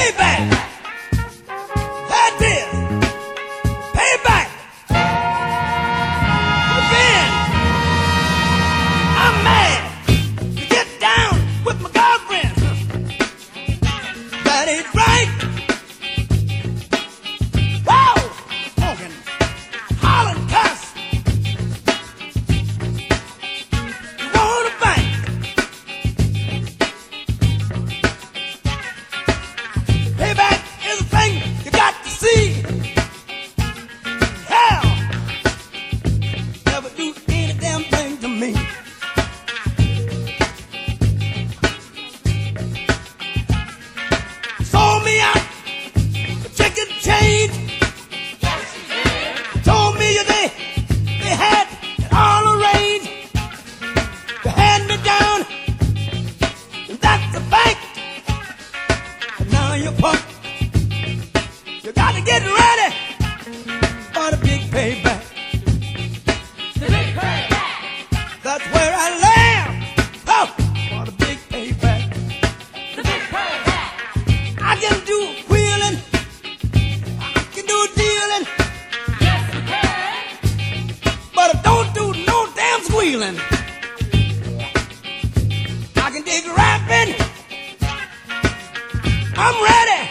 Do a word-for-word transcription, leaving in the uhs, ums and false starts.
Payback. That is. Payback. Revenge. I'm mad to get down with my girlfriend. That ain't right. Whoa! Talking, hollering, cuss. You want to fight? Payback is a thing you got to see. Hell, never do any damn thing to me. Sold me out for chicken change. Told me they, they had it all arranged to hand me down, and that's a fact. But now you're punk. You got to get ready for the big payback. The big payback. That's where I land. Oh, for the big payback. The big payback. I can do wheeling. I can do dealing. Yes, you can. But I don't do no damn squealing. I can dig rapping. I'm ready